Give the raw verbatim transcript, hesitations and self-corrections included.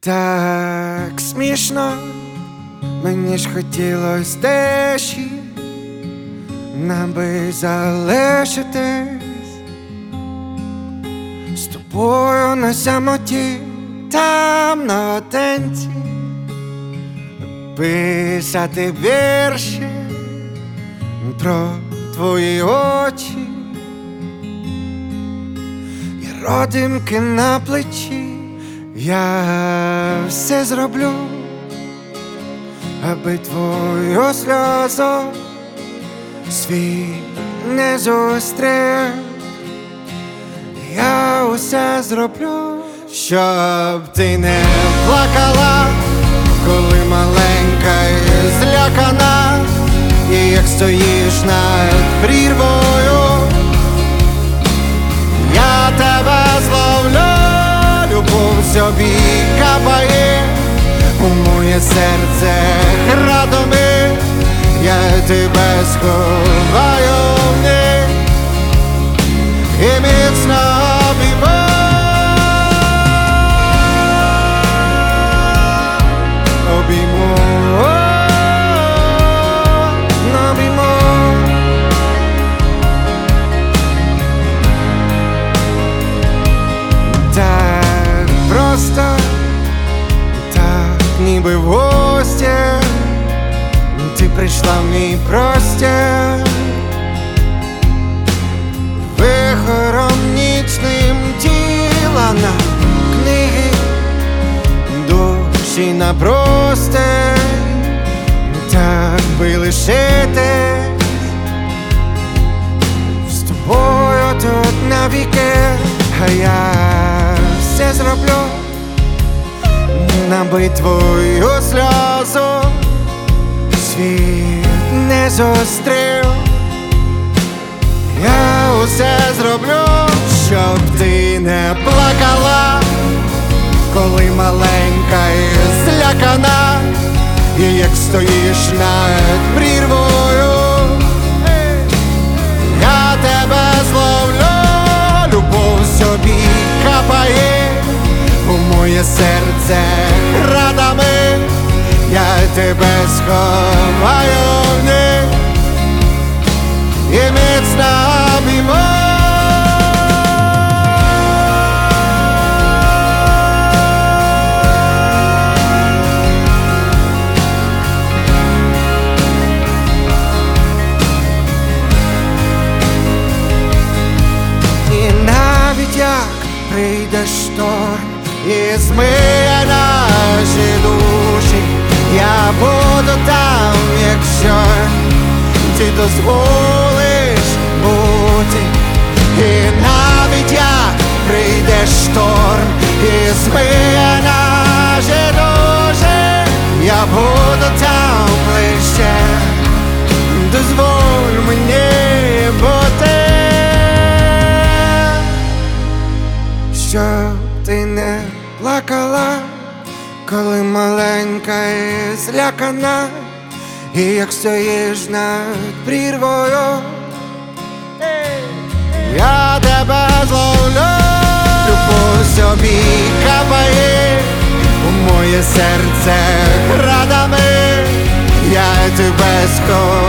Так смішно, мені ж хотілось тиші, нам би залишитись з тобою на самоті, там наодинці, писати вірші про твої очі і родимки на плечі. Я все зроблю, аби твою сльозу світ не зустрів. Я усе зроблю, щоб ти не плакала, коли маленька і злякана, і як стоїш над прірвою, я тебе зловлю. Любов собі капає у моє серце градами, я тебе сховаю в них і міцно обійму, обійму, обійму. Так просто, так ніби в гості ти прийшла в мій простір, вихором нічним тіла на книги, душі на простень, так би лишитись з тобою тут навіки. А я все зроблю, аби твою сльозу світ не зустрів. Я усе зроблю, щоб ти не плакала, коли маленька і злякана, і як стоїш над прірвою, я тебе зловлю. Любов собі капає у моє серце градами, я тебе сховаю в них і міцно обійму. Прийде шторм і змиє наші душі, я буду там, якщо ти дозволиш бути. І навіть як прийде шторм і змиє наші душі, я буду там ближче, дозволь мені бути. Щоб ти не плакала, коли маленька і злякана, і як стоїш над прірвою, я тебе зловлю. Любов собі капає у моє серце градами, я тебе сховаю.